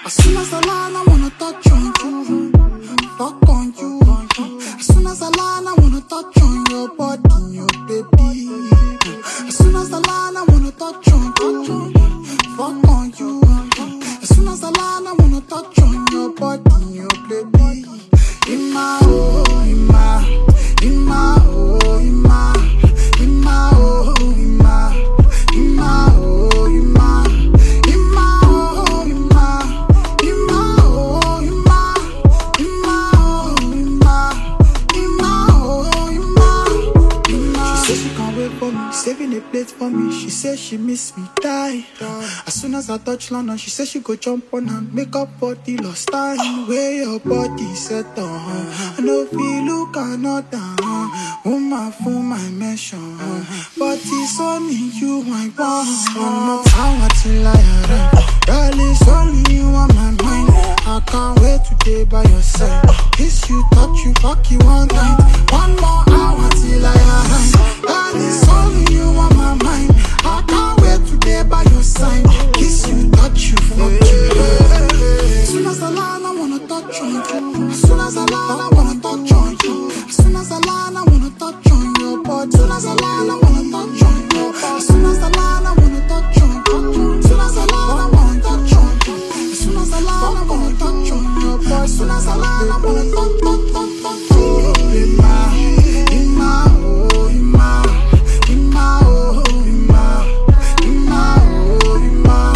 As soon as I land, I wanna touch on you. Fuck on you. As soon as I land, I wanna touch on your body, your baby. As soon as I land, I wanna touch on you. Fuck on you. As soon as I land, I wanna touch on your body, your baby. In my oh, in my oh, in my oh, in my oh, in my saving a plate for me, she said she miss me, die. As soon as I touch London, she said she go jump on and make up for the lost time. Where your body set on, I know feel look another. Woman for my mention, but it's only you I want. I'm not power till I arrive. Girl, it's only you on my mind. I can't wait to day by your side. Kiss you, touch you, fuck you one time. One more hour till I arrive. Girl, it's only you on my mind. I can't wait to day by your side. Kiss you, touch you, fuck you. As soon as I land, I wanna touch on you. As soon as I land, I wanna touch on you. As soon as I land, I wanna touch on your body. As soon as I land, I wanna touch on you. As soon as I land, I wanna touch on you. As soon as I land, I wanna touch on you. As soon as I land, I wanna touch on your body. As soon as I land, I wanna touch you. In my oh, in my oh, in my oh, in my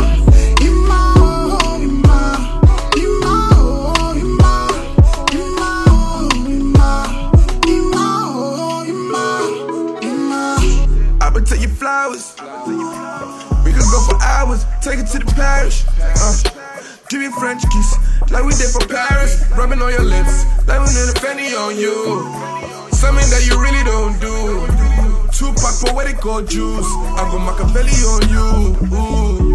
I'ma take you flowers. We could go for hours, take it to the parish. Give you a French kiss, like we did for Paris. Rubbing on your lips, like we did a Fendi on you. Something that you really don't do. Tupac poetic or juice, I go Machiavelli on you. Ooh.